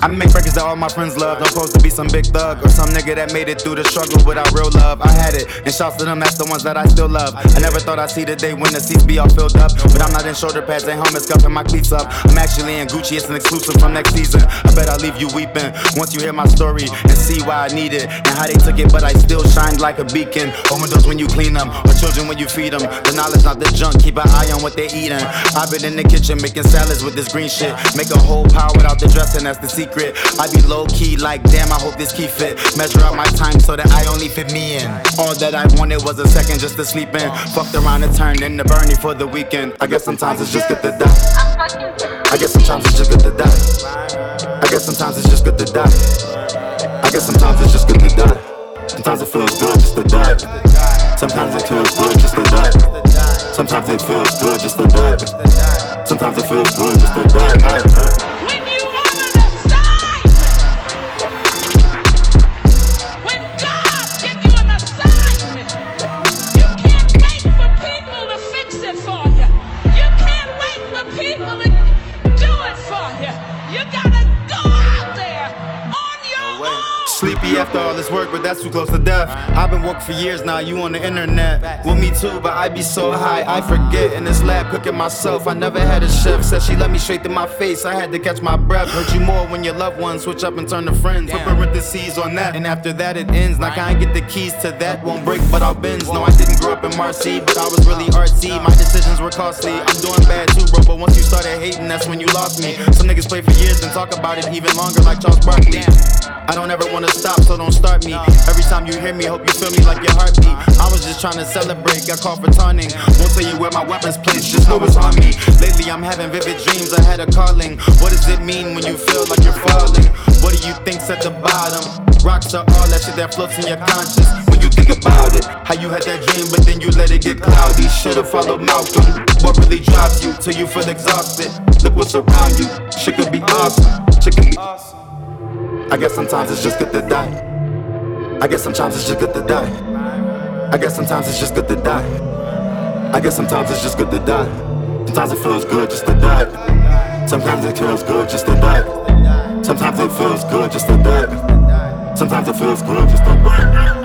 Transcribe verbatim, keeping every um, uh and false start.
I make records that all my friends love. Don't supposed to be some big thug or some nigga that made it through the struggle without real love. I had it, and shouts to them, that's the ones that I still love. I never thought I'd see the day when the seats be all filled up, but I'm not in shoulder pads and helmets, cuffing my cleats up. I'm actually in Gucci, it's an exclusive from next season. I bet I'll leave you weeping once you hear my story and see why I need it and how they took it, but I still shined like a beacon. Overdose when you clean them, or children when you feed them. The knowledge, not the junk, keep an eye on what they eating. I've been in the kitchen making salads with this green shit. Make a whole pie without the dressing, that's the secret. I be low key like damn, I hope this key fit. Measure out my time so that I only fit me in. All that I wanted was a second just to sleep in. Fucked around and turned into Bernie for the weekend. I guess sometimes it's just good to die. I guess sometimes it's just good to die. I guess sometimes it's just good to die. I guess sometimes it's just good to die. Sometimes it feels good just to die. Sometimes it feels good just to die. Sometimes it feels good just to die. Sometimes it feels good just to die. Sleepy after all this work, but that's too close to death. I've been woke for years now, you on the internet. Well, me too, but I be so high, I forget. In this lab, cooking myself, I never had a chef. Said she let me straight to my face, I had to catch my breath. Hurt you more when your loved ones switch up and turn to friends. Put parentheses on that, and after that it ends. Like I ain't get the keys to that, won't break, but I'll bends. No, I didn't grow up in Marcy, but I was really artsy. My decisions were costly, I'm doing bad too, bro. But once you started hating, that's when you lost me. Some niggas play for years and talk about it even longer, like Charles Barkley. I don't ever wanna stop, so don't start me. Every time you hear me, hope you feel me like your heartbeat. I was just trying to celebrate, got caught for taunting. Won't tell you where my weapon's placed, just know it's on me. Lately I'm having vivid dreams, I had a calling. What does it mean when you feel like you're falling? What do you think's at the bottom? Rocks are all that shit that floats in your conscience. When you think about it, how you had that dream but then you let it get cloudy. Should've followed Malcolm. What really drives you till you feel exhausted? Look what's around you, shit could be awesome. Shit could be awesome. I guess sometimes it's just good to die. I guess sometimes it's just good to die. I guess sometimes it's just good to die. I guess sometimes it's just good to die. Sometimes it feels good just to die. Sometimes it feels good just to die. Sometimes it feels good just to die. Sometimes it feels good just to die.